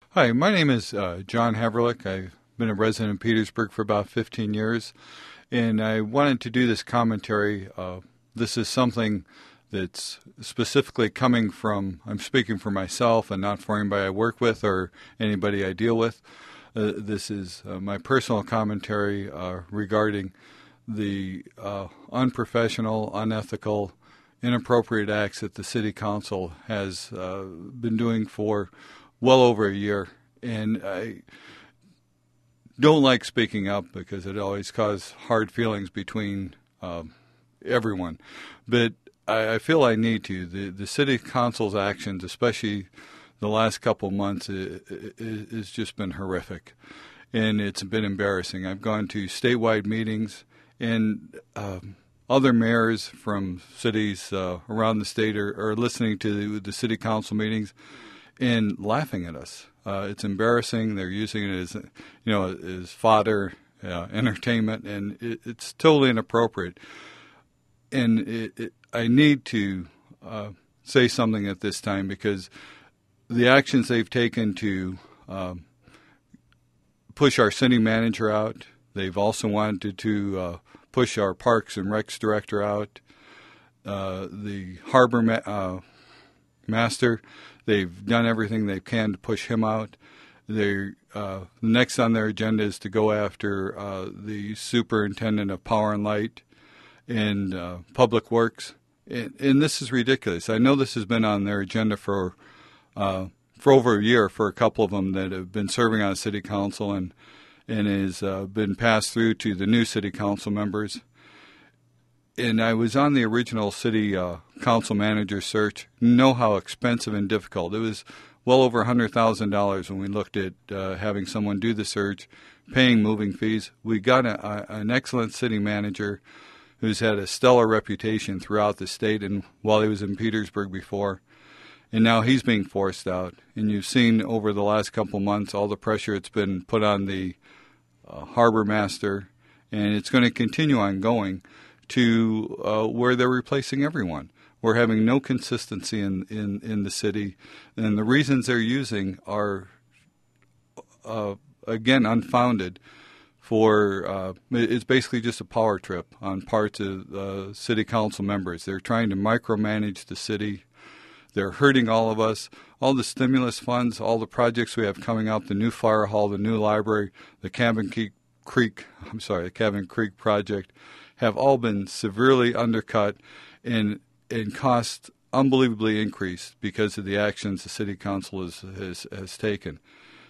Hi, my name is John Haverlick. I've been a resident in Petersburg for about 15 years, and I wanted to do this commentary. This is something that's specifically coming from, I'm speaking for myself and not for anybody I work with or anybody I deal with. This is my personal commentary regarding the unprofessional, unethical, inappropriate acts that the City Council has been doing for well over a year. And I don't like speaking up because it always causes hard feelings between everyone. But I feel I need to. The City Council's actions, especially the last couple of months, has just been horrific. And it's been embarrassing. I've gone to statewide meetings, and other mayors from cities around the state are listening to the City Council meetings and laughing at us. It's embarrassing. They're using it as fodder, entertainment, and it's totally inappropriate. And I need to say something at this time because the actions they've taken to push our city manager out, they've also wanted to push our Parks and Recs director out, the harbor master. They've done everything they can to push him out. Next on their agenda is to go after the superintendent of Power and Light and Public Works. And this is ridiculous. I know this has been on their agenda for over a year for a couple of them that have been serving on City Council and has been passed through to the new City Council members. And I was on the original City Council manager search. You know how expensive and difficult. It was well over $100,000 when we looked at having someone do the search, paying moving fees. We got an excellent city manager who's had a stellar reputation throughout the state and while he was in Petersburg before. And now he's being forced out. And you've seen over the last couple months all the pressure it's been put on the harbor master, and it's going to continue on going to where they're replacing everyone. We're having no consistency in the city, and the reasons they're using are, again, unfounded. It's basically just a power trip on parts of City Council members. They're trying to micromanage the city. They're hurting all of us. All the stimulus funds, all the projects we have coming up, the new fire hall, the new library, the Cabin Creek project, have all been severely undercut and cost unbelievably increased because of the actions the City Council has taken.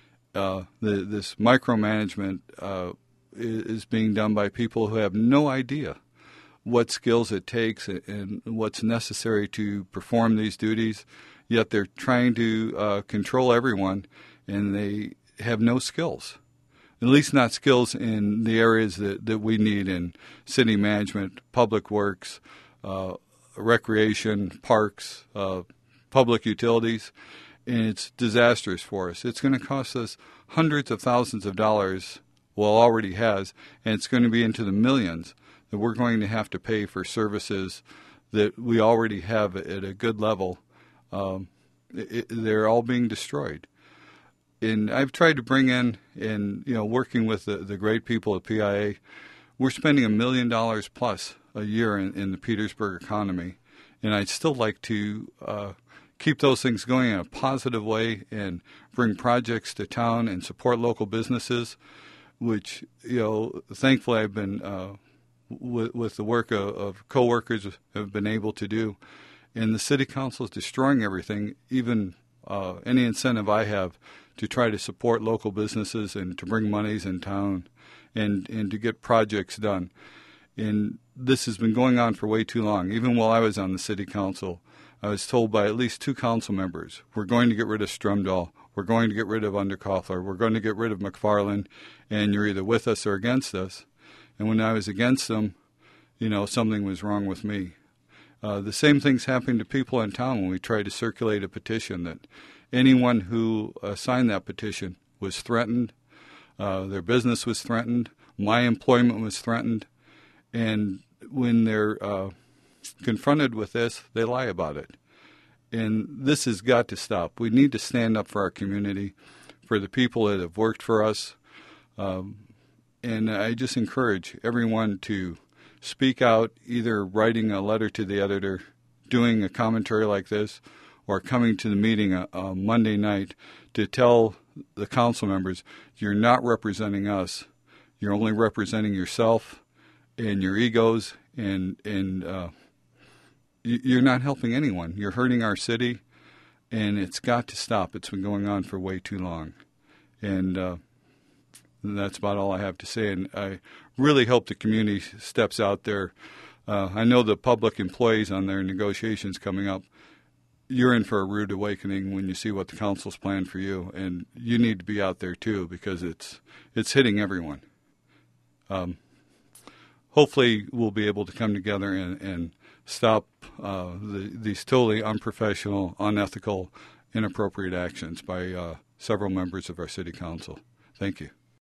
This micromanagement is being done by people who have no idea what skills it takes and what's necessary to perform these duties, yet they're trying to control everyone, and they have no skills. At least not skills in the areas that we need in city management, public works, recreation, parks, public utilities, and it's disastrous for us. It's going to cost us hundreds of thousands of dollars, well, already has, and it's going to be into the millions that we're going to have to pay for services that we already have at a good level. They're all being destroyed. And I've tried to bring in, and working with the great people at PIA, we're spending $1 million plus a year in the Petersburg economy. And I'd still like to keep those things going in a positive way and bring projects to town and support local businesses, which, thankfully I've been, with the work of coworkers, have been able to do. And the City Council is destroying everything, even any incentive I have to try to support local businesses and to bring monies in town and to get projects done. And this has been going on for way too long. Even while I was on the City Council, I was told by at least 2 council members, we're going to get rid of Strumdahl, we're going to get rid of Underkoffler, we're going to get rid of McFarland, and you're either with us or against us. And when I was against them, something was wrong with me. The same thing's happening to people in town when we tried to circulate a petition that anyone who signed that petition was threatened, their business was threatened, my employment was threatened, and when they're confronted with this, they lie about it. And this has got to stop. We need to stand up for our community, for the people that have worked for us. And I just encourage everyone to speak out, either writing a letter to the editor, doing a commentary like this, or coming to the meeting a Monday night to tell the council members, you're not representing us. You're only representing yourself and your egos, and you're not helping anyone. You're hurting our city, and it's got to stop. It's been going on for way too long. And that's about all I have to say. And I really hope the community steps out there. I know the public employees on their negotiations coming up, you're in for a rude awakening when you see what the council's planned for you. And you need to be out there, too, because it's hitting everyone. Hopefully we'll be able to come together and stop these totally unprofessional, unethical, inappropriate actions by several members of our city council. Thank you.